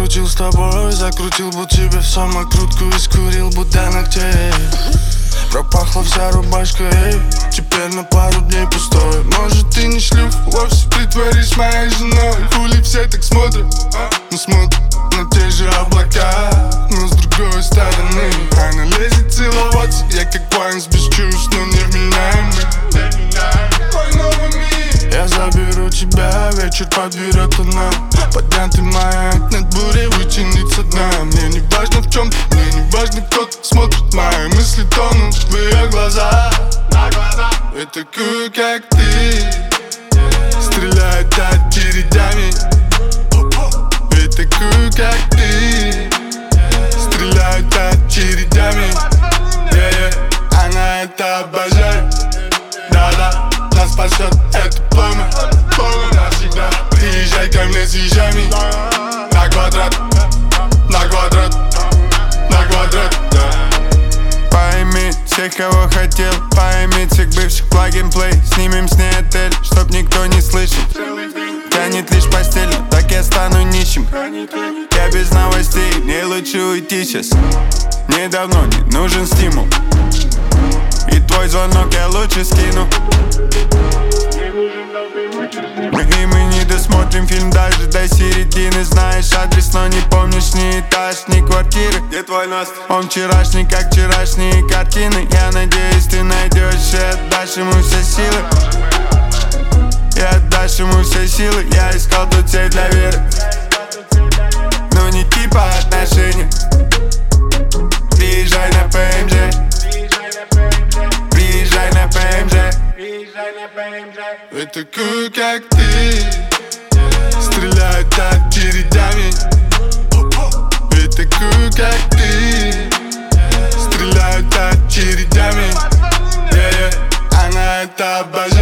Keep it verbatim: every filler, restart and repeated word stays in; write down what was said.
Закрутил с тобой, закрутил бы тебе в самокрутку и скурил бы до ногтей. Пропахла вся рубашка, эй, теперь на пару дней пустой. Может ты не шлюх, вовсе притворись моей женой. Хули все так смотрят, мы смотрим на те же облака, но с другой стороны. Она лезет целоваться, я как Вайнс без чувств, но не вменяемый. Мой новый мир. Я заберу тебя, вечер подберет она. Поднятый маяк над бурей вытянет со дна. Мне не важно в чем, мне не важно кто смотрит. Мои мысли тонут в ее глазах. И такую как ты стреляют очередями. И такую как ты стреляют очередями. yeah, yeah. Она это обожает. Да-да, нас спасет это пламя навсегда. Приезжай ко мне с вещами на квадрат, на квадрат, на квадрат, да. Пойми всех, кого хотел, пойми всех бывших плаг-н-плей. Снимем с ней отель, чтоб никто не слышал. Тянет лишь постель, так я стану нищим. Я без новостей, мне лучше уйти сейчас. Мне давно не нужен стимул. И твой звонок я лучше скину. И мы не досмотрим фильм даже до середины. Знаешь адрес, но не помнишь ни этаж, ни квартиры. Где твой Наст? Он вчерашний, как вчерашние картины. Я надеюсь, ты найдешь и отдашь ему все силы. И отдашь ему все силы. Я искал тут цель для веры, но не типа отношений. Приезжай на ПМЖ, приезжай на ПМЖ. И такую как ты стреляют очередями. И такую как ты стреляют очередями. yeah, yeah. Она это обожает.